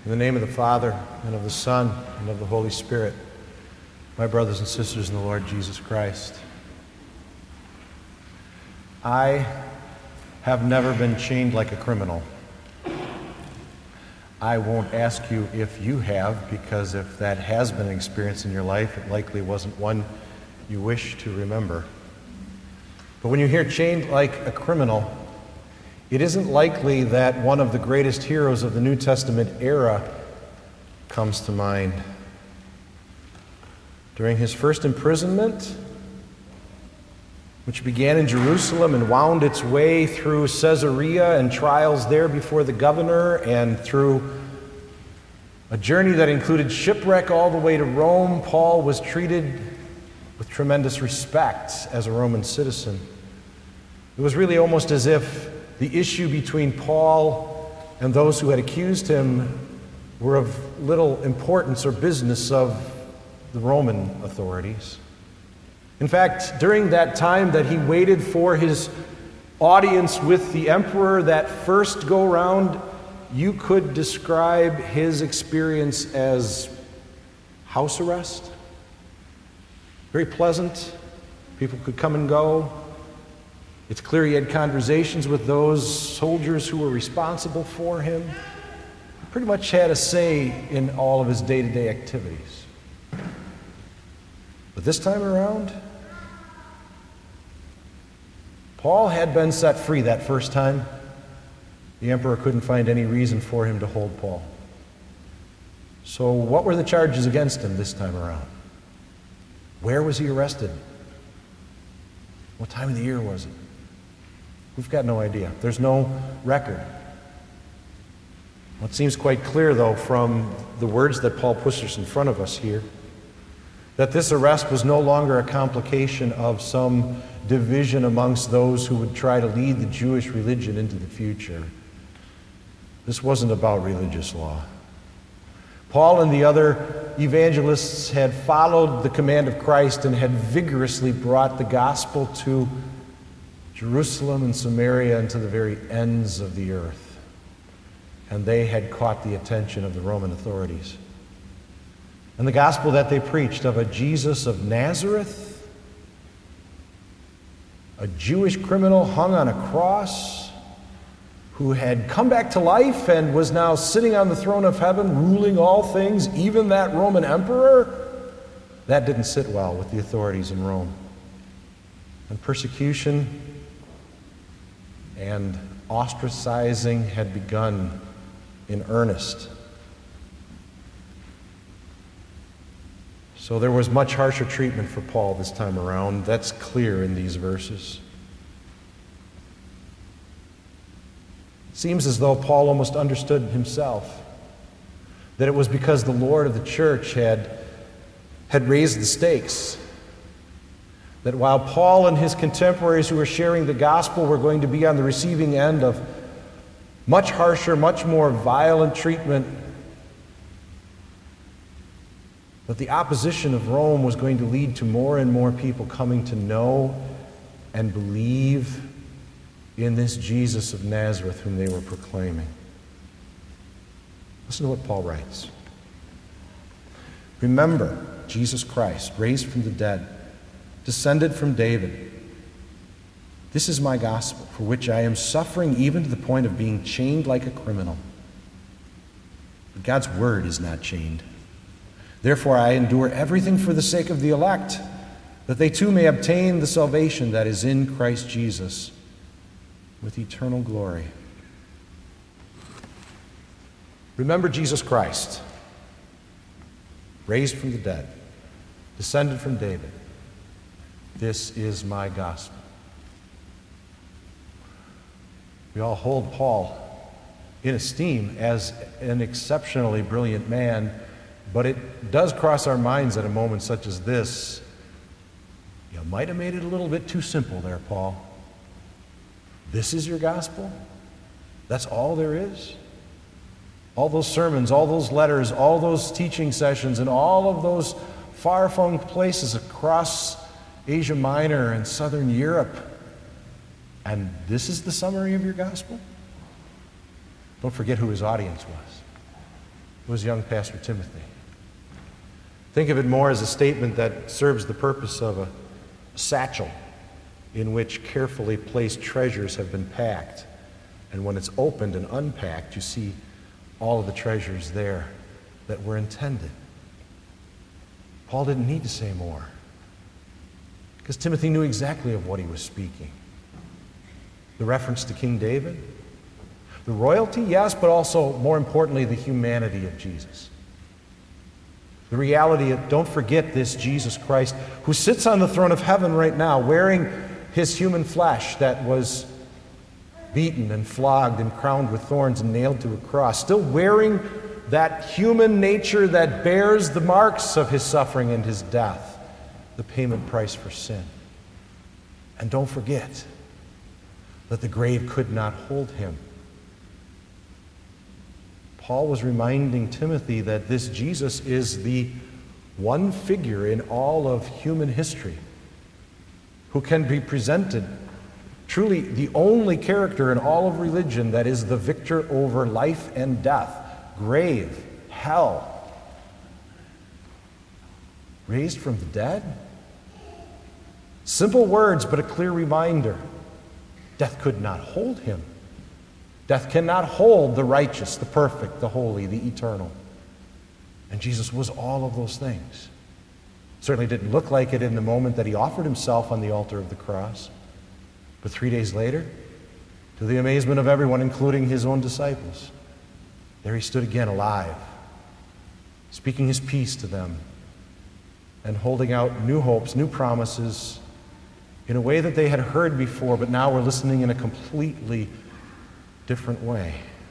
In the name of the Father, and of the Son, and of the Holy Spirit, my brothers and sisters in the Lord Jesus Christ, I have never been chained like a criminal. I won't ask you if you have, because if that has been an experience in your life, it likely wasn't one you wish to remember. But when you hear chained like a criminal, it isn't likely that one of the greatest heroes of the New Testament era comes to mind. During his first imprisonment, which began in Jerusalem and wound its way through Caesarea and trials there before the governor, and through a journey that included shipwreck all the way to Rome, Paul was treated with tremendous respect as a Roman citizen. It was really almost as if the issue between Paul and those who had accused him were of little importance or business of the Roman authorities. In fact, during that time that he waited for his audience with the emperor, that first go-round, you could describe his experience as house arrest. Very pleasant. People could come and go. It's clear he had conversations with those soldiers who were responsible for him. He pretty much had a say in all of his day-to-day activities. But this time around, Paul had been set free that first time. The emperor couldn't find any reason for him to hold Paul. So what were the charges against him this time around? Where was he arrested? What time of the year was it? We've got no idea. There's no record. What seems quite clear, though, from the words that Paul puts in front of us here, that this arrest was no longer a complication of some division amongst those who would try to lead the Jewish religion into the future. This wasn't about religious law. Paul and the other evangelists had followed the command of Christ and had vigorously brought the gospel to Jerusalem and Samaria and to the very ends of the earth. And they had caught the attention of the Roman authorities. And the gospel that they preached of a Jesus of Nazareth, a Jewish criminal hung on a cross, who had come back to life and was now sitting on the throne of heaven, ruling all things, even that Roman emperor, that didn't sit well with the authorities in Rome. And persecution and ostracizing had begun in earnest. So there was much harsher treatment for Paul this time around. That's clear in these verses. It seems as though Paul almost understood himself that it was because the Lord of the church had raised the stakes. That while Paul and his contemporaries who were sharing the gospel were going to be on the receiving end of much harsher, much more violent treatment, but the opposition of Rome was going to lead to more and more people coming to know and believe in this Jesus of Nazareth whom they were proclaiming. Listen to what Paul writes. Remember Jesus Christ, raised from the dead, descended from David. This is my gospel, for which I am suffering even to the point of being chained like a criminal. But God's word is not chained. Therefore I endure everything for the sake of the elect, that they too may obtain the salvation that is in Christ Jesus with eternal glory. Remember Jesus Christ, raised from the dead, descended from David. This is my gospel. We all hold Paul in esteem as an exceptionally brilliant man, but it does cross our minds at a moment such as this. You might have made it a little bit too simple there, Paul. This is your gospel? That's all there is? All those sermons, all those letters, all those teaching sessions, and all of those far-flung places across Asia Minor and Southern Europe. And this is the summary of your gospel? Don't forget who his audience was. was young Pastor Timothy. Think of it more as a statement that serves the purpose of a satchel in which carefully placed treasures have been packed. And when it's opened and unpacked, you see all of the treasures there that were intended. Paul didn't need to say more, because Timothy knew exactly of what he was speaking. The reference to King David, the royalty, yes, but also, more importantly, the humanity of Jesus. The reality of, don't forget this Jesus Christ, who sits on the throne of heaven right now, wearing his human flesh that was beaten and flogged and crowned with thorns and nailed to a cross, still wearing that human nature that bears the marks of his suffering and his death, the payment price for sin. And don't forget that the grave could not hold him. Paul was reminding Timothy that this Jesus is the one figure in all of human history who can be presented, truly the only character in all of religion that is the victor over life and death, grave, hell. Raised from the dead? Simple words, but a clear reminder. Death could not hold him. Death cannot hold the righteous, the perfect, the holy, the eternal. And Jesus was all of those things. Certainly didn't look like it in the moment that he offered himself on the altar of the cross. But 3 days later, to the amazement of everyone, including his own disciples, there he stood again alive, speaking his peace to them and holding out new hopes, new promises in a way that they had heard before, but now were listening in a completely different way.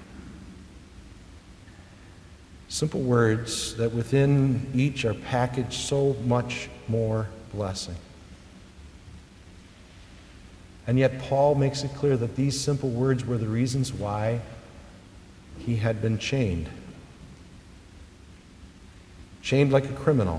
Simple words that within each are packaged so much more blessing. And yet Paul makes it clear that these simple words were the reasons why he had been chained. Chained like a criminal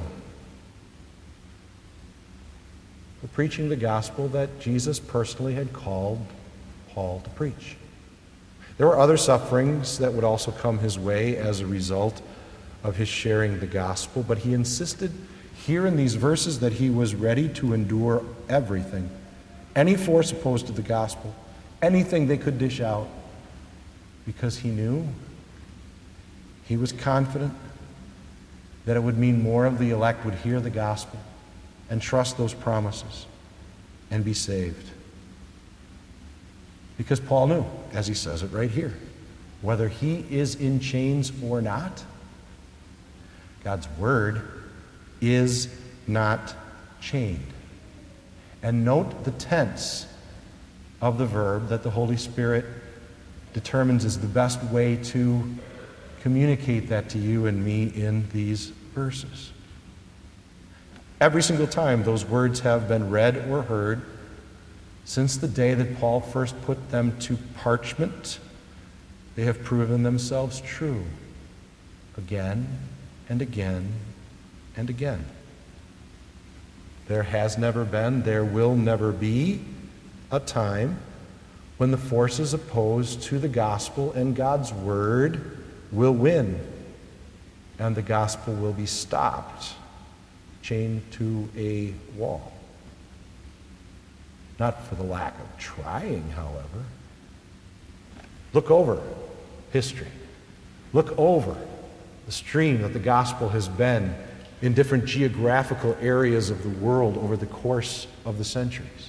for preaching the gospel that Jesus personally had called Paul to preach. There were other sufferings that would also come his way as a result of his sharing the gospel, but he insisted here in these verses that he was ready to endure everything, any force opposed to the gospel, anything they could dish out, because he knew, he was confident that it would mean more of the elect would hear the gospel and trust those promises and be saved. Because Paul knew, as he says it right here, whether he is in chains or not, God's word is not chained. And note the tense of the verb that the Holy Spirit determines is the best way to communicate that to you and me in these verses. Every single time those words have been read or heard, since the day that Paul first put them to parchment, they have proven themselves true again and again and again. There has never been, there will never be a time when the forces opposed to the gospel and God's word will win, and the gospel will be stopped, chained to a wall. Not for the lack of trying, however. Look over history. Look over the stream that the gospel has been in different geographical areas of the world over the course of the centuries.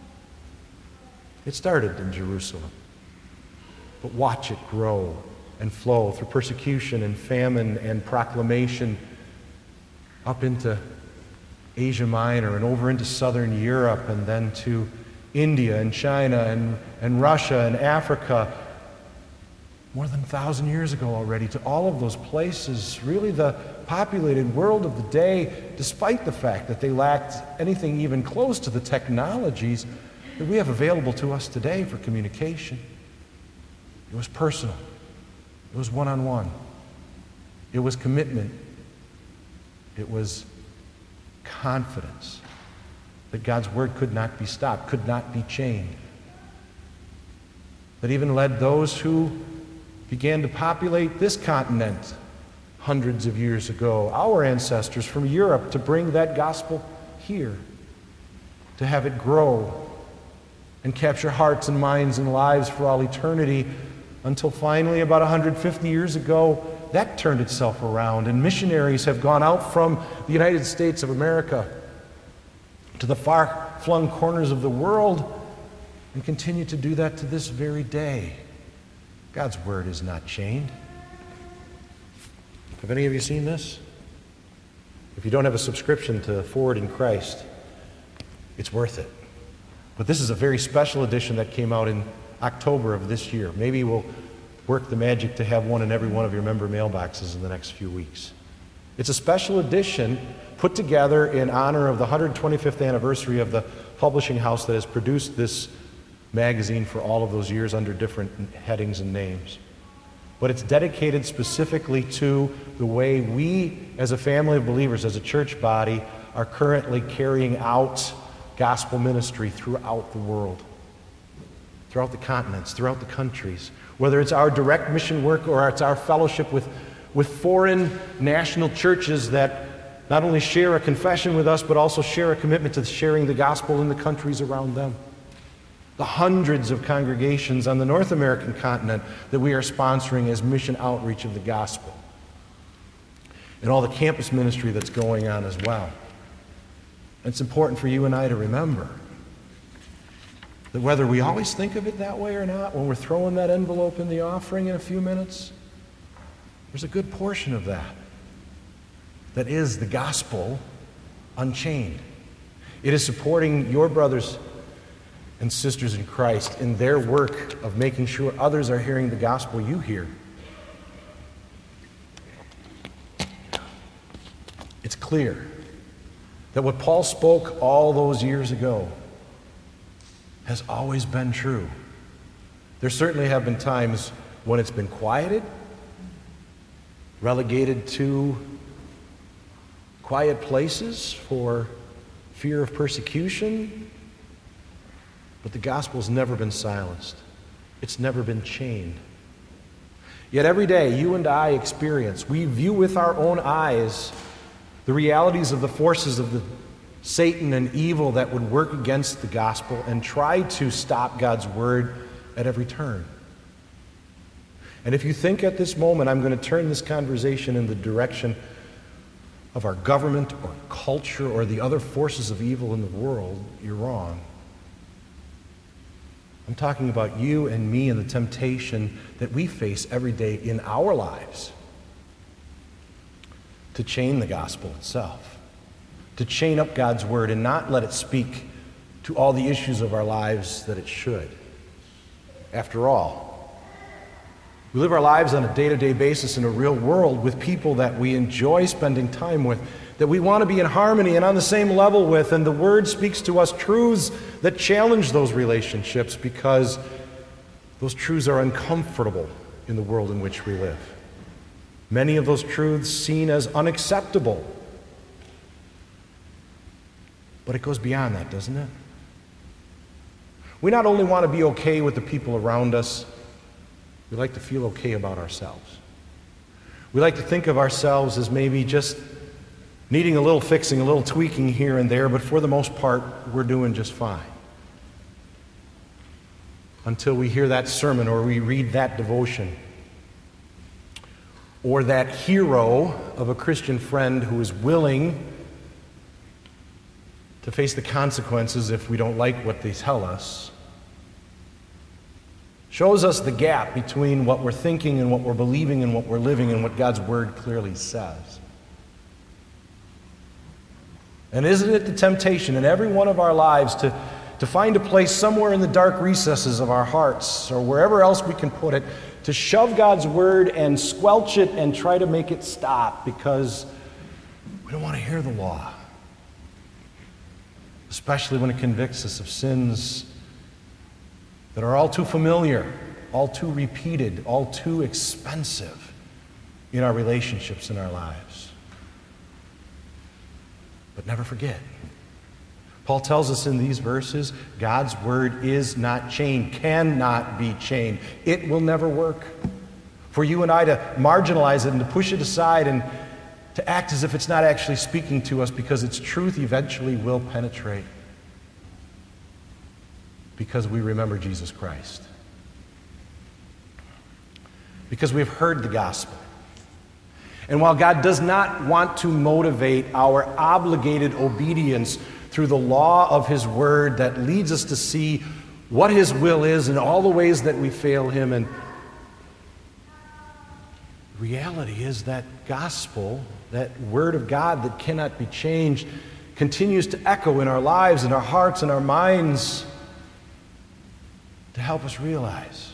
It started in Jerusalem, but watch it grow and flow through persecution and famine and proclamation up into Asia Minor and over into southern Europe and then to India and China and Russia and Africa, more than 1,000 years ago already, to all of those places, really the populated world of the day, despite the fact that they lacked anything even close to the technologies that we have available to us today for communication. It was personal. It was one-on-one. It was commitment. It was confidence that God's word could not be stopped, could not be chained. That even led those who began to populate this continent hundreds of years ago, our ancestors from Europe, to bring that gospel here, to have it grow and capture hearts and minds and lives for all eternity, until finally, about 150 years ago, that turned itself around, and missionaries have gone out from the United States of America to the far-flung corners of the world and continue to do that to this very day. God's word is not chained. Have any of you seen this? If you don't have a subscription to Forward in Christ, it's worth it. But this is a very special edition that came out in October of this year. Maybe we'll work the magic to have one in every one of your member mailboxes in the next few weeks. It's a special edition put together in honor of the 125th anniversary of the publishing house that has produced this magazine for all of those years under different headings and names. But it's dedicated specifically to the way we, as a family of believers, as a church body, are currently carrying out gospel ministry throughout the world, throughout the continents, throughout the countries. Whether it's our direct mission work or it's our fellowship with foreign national churches that not only share a confession with us, but also share a commitment to sharing the gospel in the countries around them. The hundreds of congregations on the North American continent that we are sponsoring as mission outreach of the gospel. And all the campus ministry that's going on as well. It's important for you and I to remember that whether we always think of it that way or not, when we're throwing that envelope in the offering in a few minutes, there's a good portion of that that is the gospel unchained. It is supporting your brothers and sisters in Christ in their work of making sure others are hearing the gospel you hear. It's clear that what Paul spoke all those years ago has always been true. There certainly have been times when it's been quieted, relegated to quiet places for fear of persecution, but the gospel's never been silenced. It's never been chained. Yet every day, you and I experience, we view with our own eyes the realities of the forces of the Satan and evil that would work against the gospel and try to stop God's word at every turn. And if you think at this moment, I'm going to turn this conversation in the direction of our government or culture or the other forces of evil in the world, you're wrong. I'm talking about you and me and the temptation that we face every day in our lives to chain the gospel itself, to chain up God's word and not let it speak to all the issues of our lives that it should. After all, we live our lives on a day-to-day basis in a real world with people that we enjoy spending time with, that we want to be in harmony and on the same level with, and the Word speaks to us truths that challenge those relationships because those truths are uncomfortable in the world in which we live. Many of those truths seen as unacceptable. But it goes beyond that, doesn't it? We not only want to be okay with the people around us, we like to feel okay about ourselves. We like to think of ourselves as maybe just needing a little fixing, a little tweaking here and there, but for the most part, we're doing just fine. Until we hear that sermon or we read that devotion, or that hero of a Christian friend who is willing to face the consequences if we don't like what they tell us, shows us the gap between what we're thinking and what we're believing and what we're living and what God's Word clearly says. And isn't it the temptation in every one of our lives to find a place somewhere in the dark recesses of our hearts or wherever else we can put it, to shove God's Word and squelch it and try to make it stop because we don't want to hear the law, especially when it convicts us of sins that are all too familiar, all too repeated, all too expensive in our relationships in our lives. But never forget, Paul tells us in these verses, God's word is not chained, cannot be chained. It will never work. For you and I to marginalize it and to push it aside and to act as if it's not actually speaking to us, because its truth eventually will penetrate. Because we remember Jesus Christ. Because we've heard the gospel. And while God does not want to motivate our obligated obedience through the law of His Word that leads us to see what His will is in all the ways that we fail Him, and the reality is that gospel, that Word of God that cannot be changed, continues to echo in our lives, in our hearts, in our minds, to help us realize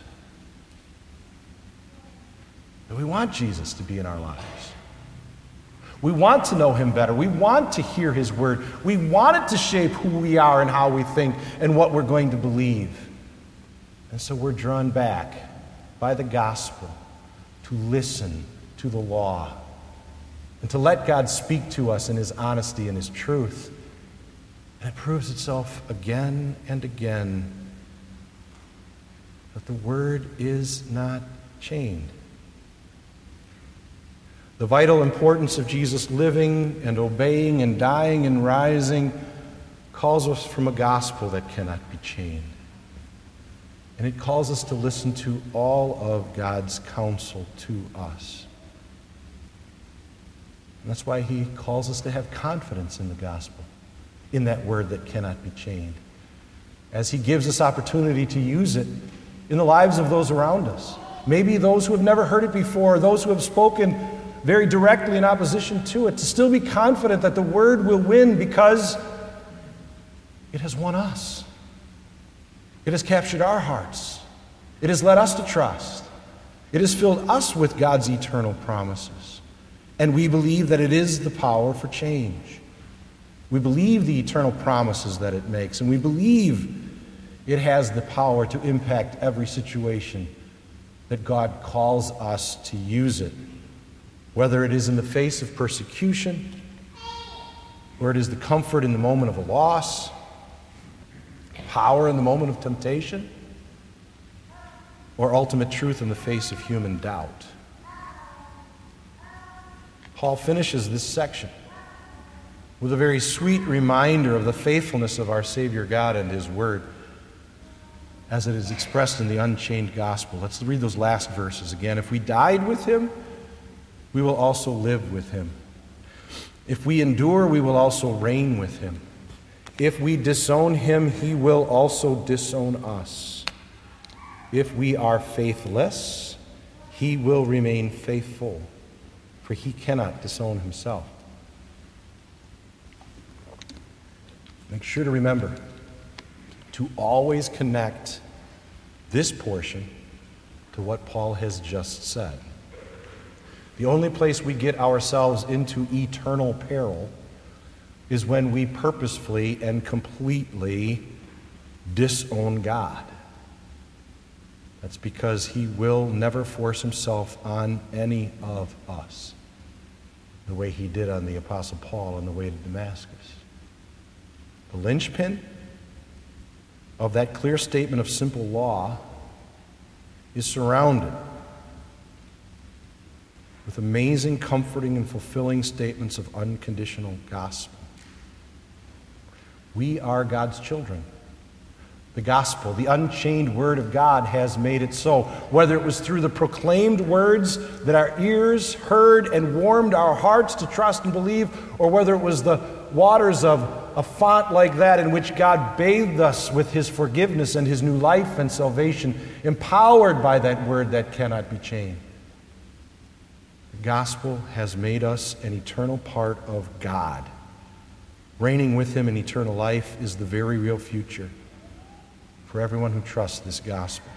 that we want Jesus to be in our lives. We want to know Him better. We want to hear His Word. We want it to shape who we are and how we think and what we're going to believe. And so we're drawn back by the gospel to listen to the law and to let God speak to us in His honesty and His truth. And it proves itself again and again that the Word is not chained. The vital importance of Jesus living and obeying and dying and rising calls us from a gospel that cannot be chained. And it calls us to listen to all of God's counsel to us. And that's why He calls us to have confidence in the gospel, in that Word that cannot be chained, as He gives us opportunity to use it in the lives of those around us. Maybe those who have never heard it before, those who have spoken very directly in opposition to it, to still be confident that the Word will win because it has won us. It has captured our hearts. It has led us to trust. It has filled us with God's eternal promises. And we believe that it is the power for change. We believe the eternal promises that it makes, and we believe it has the power to impact every situation that God calls us to use it. Whether it is in the face of persecution, or it is the comfort in the moment of a loss, power in the moment of temptation, or ultimate truth in the face of human doubt. Paul finishes this section with a very sweet reminder of the faithfulness of our Savior God and His Word as it is expressed in the unchained gospel. Let's read those last verses again. If we died with Him, we will also live with Him. If we endure, we will also reign with Him. If we disown Him, He will also disown us. If we are faithless, He will remain faithful, for He cannot disown Himself. Make sure to remember to always connect this portion to what Paul has just said. The only place we get ourselves into eternal peril is when we purposefully and completely disown God. That's because He will never force Himself on any of us the way He did on the Apostle Paul on the way to Damascus. The linchpin of that clear statement of simple law is surrounded with amazing, comforting, and fulfilling statements of unconditional gospel. We are God's children. The gospel, the unchained Word of God, has made it so. Whether it was through the proclaimed words that our ears heard and warmed our hearts to trust and believe, or whether it was the waters of a font like that in which God bathed us with His forgiveness and His new life and salvation, empowered by that Word that cannot be chained. The gospel has made us an eternal part of God. Reigning with Him in eternal life is the very real future for everyone who trusts this gospel.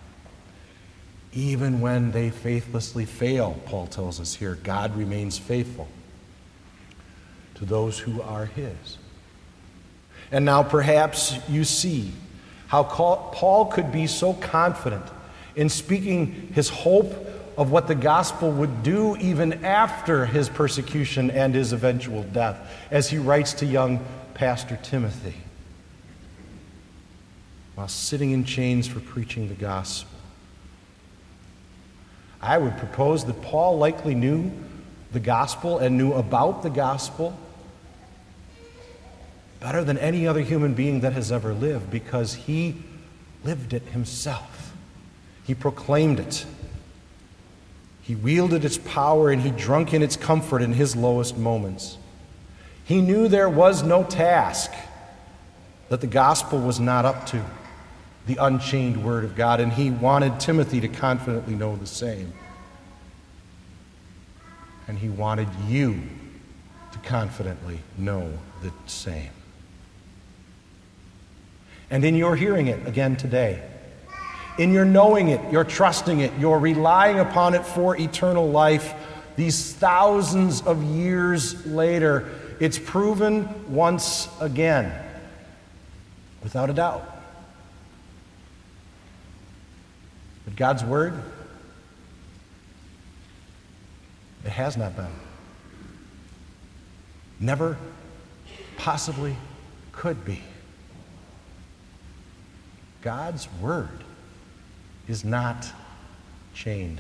Even when they faithlessly fail, Paul tells us here, God remains faithful to those who are His. And now perhaps you see how Paul could be so confident in speaking his hope of what the gospel would do even after his persecution and his eventual death, as he writes to young Pastor Timothy while sitting in chains for preaching the gospel. I would propose that Paul likely knew the gospel and knew about the gospel better than any other human being that has ever lived, because he lived it himself. He proclaimed it. He wielded its power, and he drunk in its comfort in his lowest moments. He knew there was no task that the gospel was not up to, the unchained word of God, and he wanted Timothy to confidently know the same. And he wanted you to confidently know the same. And in your hearing it again today, in your knowing it, your trusting it, your relying upon it for eternal life, these thousands of years later, it's proven once again, without a doubt, that God's word, it has not been, never possibly could be. God's word is not chained.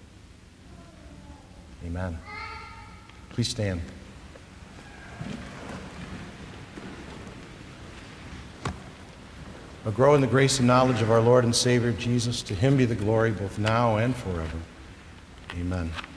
Amen. Please stand. I'll grow in the grace and knowledge of our Lord and Savior Jesus. To him be the glory both now and forever. Amen.